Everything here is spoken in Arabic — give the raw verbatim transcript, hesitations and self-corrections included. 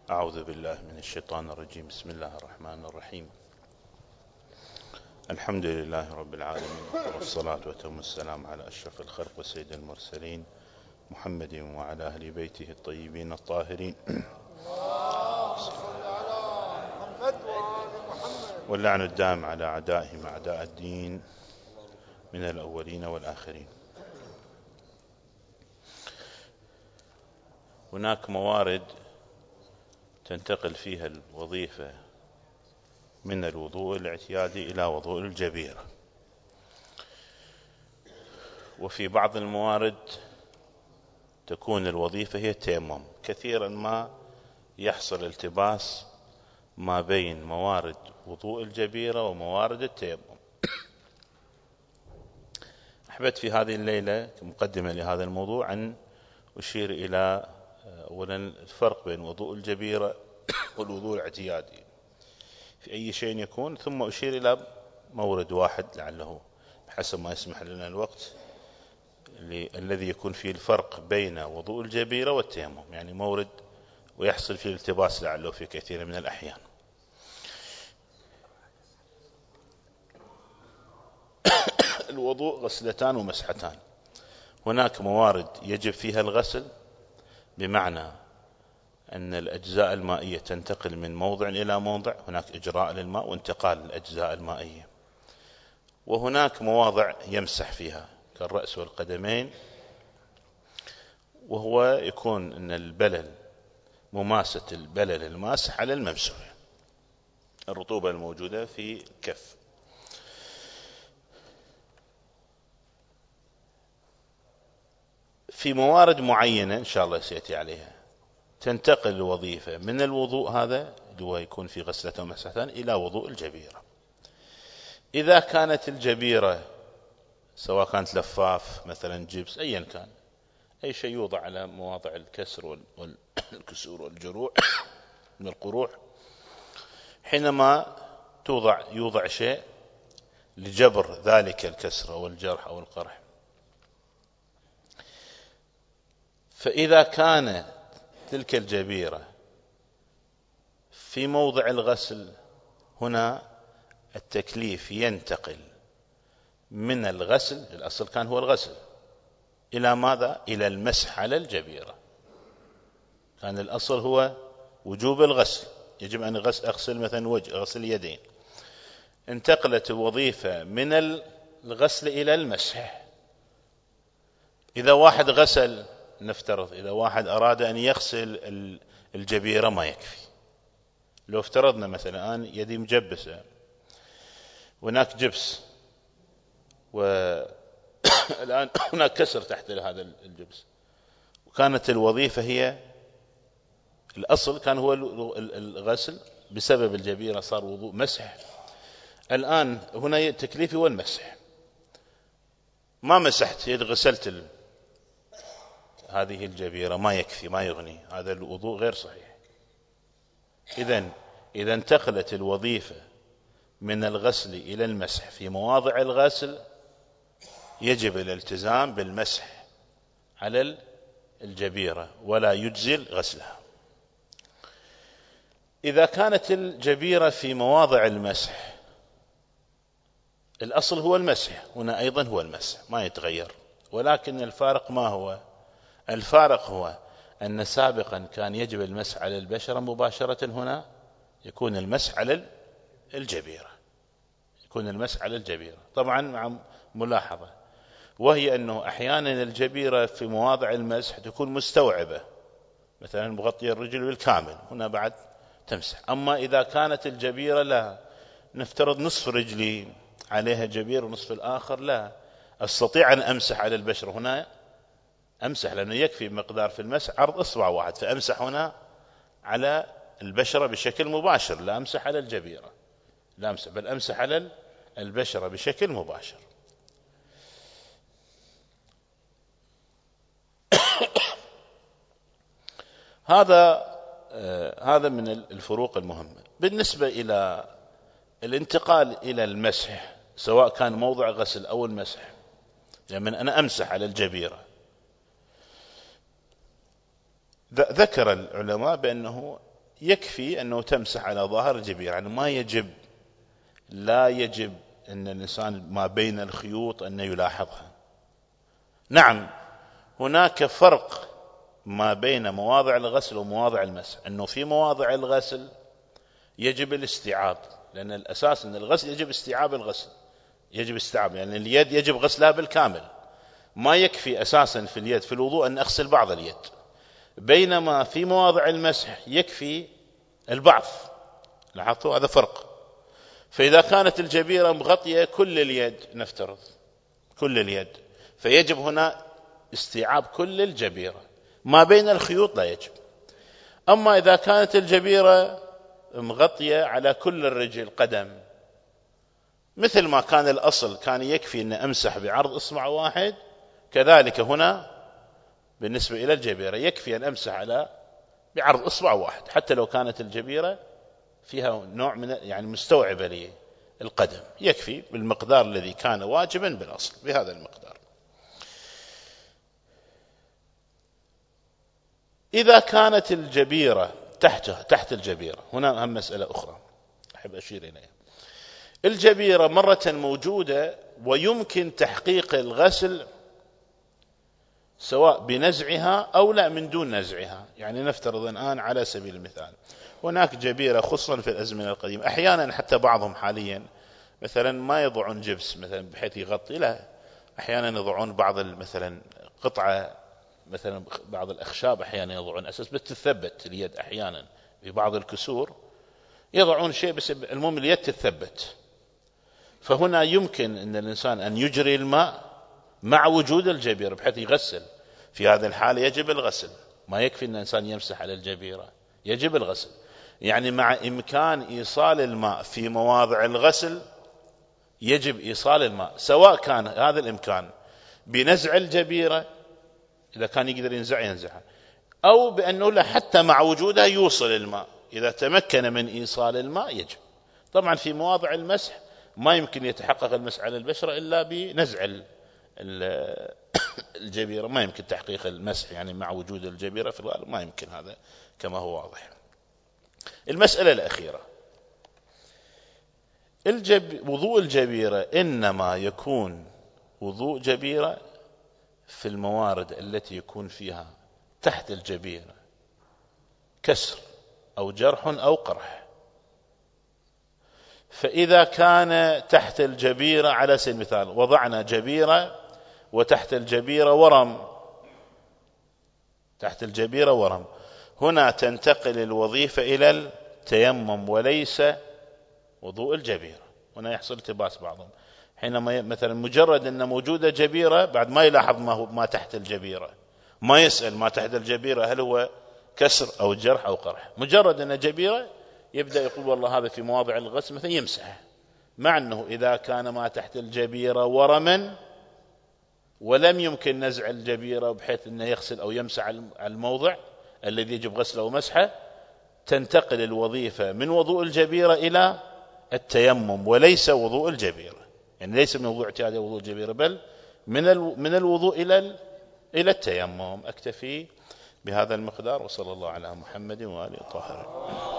أعوذ بالله من الشيطان الرجيم. بسم الله الرحمن الرحيم. الحمد لله رب العالمين، والصلاة وتم السلام على أشرف الخلق وسيد المرسلين محمد وعلى أهل بيته الطيبين الطاهرين، واللعن الدائم على أعدائهم أعداء الدين من الأولين والآخرين. هناك موارد تنتقل فيها الوظيفة من الوضوء الاعتيادي إلى وضوء الجبيرة، وفي بعض الموارد تكون الوظيفة هي التيمم. كثيرا ما يحصل التباس ما بين موارد وضوء الجبيرة وموارد التيمم. أحببت في هذه الليلة كمقدمة لهذا الموضوع أن أشير إلى أولا الفرق بين وضوء الجبيرة والوضوء الاعتيادي في أي شيء يكون، ثم أشير إلى مورد واحد لعله بحسب ما يسمح لنا الوقت الذي يكون فيه الفرق بين وضوء الجبيرة والتيمم، يعني مورد ويحصل فيه التباس لعله في كثير من الأحيان. الوضوء غسلتان ومسحتان. هناك موارد يجب فيها الغسل، بمعنى أن الأجزاء المائية تنتقل من موضع إلى موضع، هناك إجراء للماء وانتقال الأجزاء المائية. وهناك مواضع يمسح فيها كالرأس والقدمين، وهو يكون أن البلل مماسة البلل الماسح على الممسوح، الرطوبة الموجودة في الكف. في موارد معينة إن شاء الله سيأتي عليها تنتقل الوظيفة من الوضوء هذا اللي هو يكون في غسلة ومسحتان إلى وضوء الجبيرة. إذا كانت الجبيرة سواء كانت لفاف مثلا جبس أيا كان، أي شيء يوضع على مواضع الكسر والكسور والجروح من القروح، حينما توضع يوضع شيء لجبر ذلك الكسر أو الجرح أو القرح، فإذا كانت تلك الجبيرة في موضع الغسل، هنا التكليف ينتقل من الغسل، الأصل كان هو الغسل، إلى ماذا؟ إلى المسح على الجبيرة. كان الأصل هو وجوب الغسل، يجب أن أغسل مثلا وجه، أغسل يدين. انتقلت الوظيفة من الغسل إلى المسح. إذا واحد غسل، نفترض إذا واحد أراد أن يغسل الجبيرة ما يكفي. لو افترضنا مثلا الآن يدي مجبسة، هناك جبس، والآن هناك كسر تحت هذا الجبس، وكانت الوظيفة هي الأصل كان هو الغسل، بسبب الجبيرة صار وضوء مسح. الآن هنا تكليفي هو المسح، ما مسحت يد غسلت ال... هذه الجبيرة ما يكفي، ما يغني، هذا الوضوء غير صحيح. إذن إذا انتقلت الوظيفة من الغسل إلى المسح في مواضع الغسل، يجب الالتزام بالمسح على الجبيرة ولا يجزل غسلها. إذا كانت الجبيرة في مواضع المسح، الأصل هو المسح، هنا أيضا هو المسح ما يتغير، ولكن الفارق ما هو؟ الفارق هو أن سابقا كان يجب المسح على البشرة مباشرة، هنا يكون المسح على الجبيرة، يكون المسح على الجبيرة طبعا مع ملاحظة، وهي أنه أحيانا الجبيرة في مواضع المسح تكون مستوعبة، مثلا مغطية الرجل بالكامل، هنا بعد تمسح. أما إذا كانت الجبيرة لا، نفترض نصف رجلي عليها جبير ونصف الآخر لا، أستطيع أن أمسح على البشرة، هنا أمسح لأنه يكفي مقدار في المسح عرض إصبع واحد، فأمسح هنا على البشرة بشكل مباشر، لا أمسح على الجبيرة، لا أمسح بل أمسح على البشرة بشكل مباشر. هذا آه هذا من الفروق المهمة. بالنسبة إلى الانتقال إلى المسح، سواء كان موضع غسل أو المسح، لمن أنا أمسح على الجبيرة، ذكر العلماء بأنه يكفي أنه تمسح على ظاهر الجبيرة، يعني ما يجب لا يجب أن الإنسان ما بين الخيوط أن يلاحظها. نعم هناك فرق ما بين مواضع الغسل ومواضع المسح، أنه في مواضع الغسل يجب الاستيعاب، لأن الأساس أن الغسل يجب استيعاب الغسل، يجب استيعاب، يعني اليد يجب غسلها بالكامل، ما يكفي أساسا في اليد في الوضوء أن أغسل بعض اليد، بينما في مواضع المسح يكفي البعض. لاحظتوا هذا فرق. فإذا كانت الجبيرة مغطية كل اليد، نفترض كل اليد، فيجب هنا استيعاب كل الجبيرة، ما بين الخيوط لا يجب. أما إذا كانت الجبيرة مغطية على كل الرجل قدم، مثل ما كان الأصل كان يكفي أن أمسح بعرض إصبع واحد، كذلك هنا بالنسبة إلى الجبيرة يكفي أن أمسح على بعرض إصبع واحد، حتى لو كانت الجبيرة فيها نوع من يعني مستوعبة للقدم، يكفي بالمقدار الذي كان واجبا بالأصل، بهذا المقدار. إذا كانت الجبيرة تحت تحت الجبيرة، هنا أهم مسألة أخرى أحب أشير إليها. الجبيرة مرة موجودة ويمكن تحقيق الغسل سواء بنزعها أو لا من دون نزعها. يعني نفترض الآن على سبيل المثال هناك جبيرة خصوصا في الأزمنة القديمة، أحيانا حتى بعضهم حاليا مثلا ما يضعون جبس مثلا بحيث يغطي، لا، أحيانا يضعون بعض مثلا قطعة مثلا بعض الأخشاب أحيانا يضعون أساس بتثبت اليد، أحيانا في بعض الكسور يضعون شيء بس المهم اليد تثبت. فهنا يمكن أن الإنسان أن يجري الماء مع وجود الجبيرة بحيث يغسل، في هذا الحالة يجب الغسل، ما يكفي أن الإنسان يمسح على الجبيرة، يجب الغسل. يعني مع إمكان إيصال الماء في مواضع الغسل يجب إيصال الماء، سواء كان هذا الإمكان بنزع الجبيرة إذا كان يقدر ينزع ينزعها، أو بأنه لا حتى مع وجودها يوصل الماء، إذا تمكن من إيصال الماء يجب. طبعا في مواضع المسح ما يمكن يتحقق المسح على البشرة إلا بنزع الجبيرة، ما يمكن تحقيق المسح يعني مع وجود الجبيرة في الغالب ما يمكن، هذا كما هو واضح. المسألة الأخيرة، الجب... وضوء الجبيرة إنما يكون وضوء جبيرة في الموارد التي يكون فيها تحت الجبيرة كسر أو جرح أو قرح. فإذا كان تحت الجبيرة على سبيل المثال وضعنا جبيرة وتحت الجبيرة ورم، تحت الجبيرة ورم، هنا تنتقل الوظيفة إلى التيمم وليس وضوء الجبيرة. هنا يحصل التباس بعضهم، حينما مثلا مجرد أن موجودة جبيرة بعد ما يلاحظ ما هو ما تحت الجبيرة، ما يسأل ما تحت الجبيرة هل هو كسر أو جرح أو قرح، مجرد أن جبيرة يبدأ يقول والله هذا في مواضع الغسل مثلا يمسح، مع أنه إذا كان ما تحت الجبيرة ورما ولم يمكن نزع الجبيرة بحيث أنه يغسل أو يمسح على الموضع الذي يجب غسله ومسحه، تنتقل الوظيفة من وضوء الجبيرة إلى التيمم وليس وضوء الجبيرة، يعني ليس من وضوء اعتيادي وضوء الجبيرة بل من من الوضوء إلى إلى التيمم. أكتفي بهذا المقدار، وصلى الله على محمد وآله الطاهرين.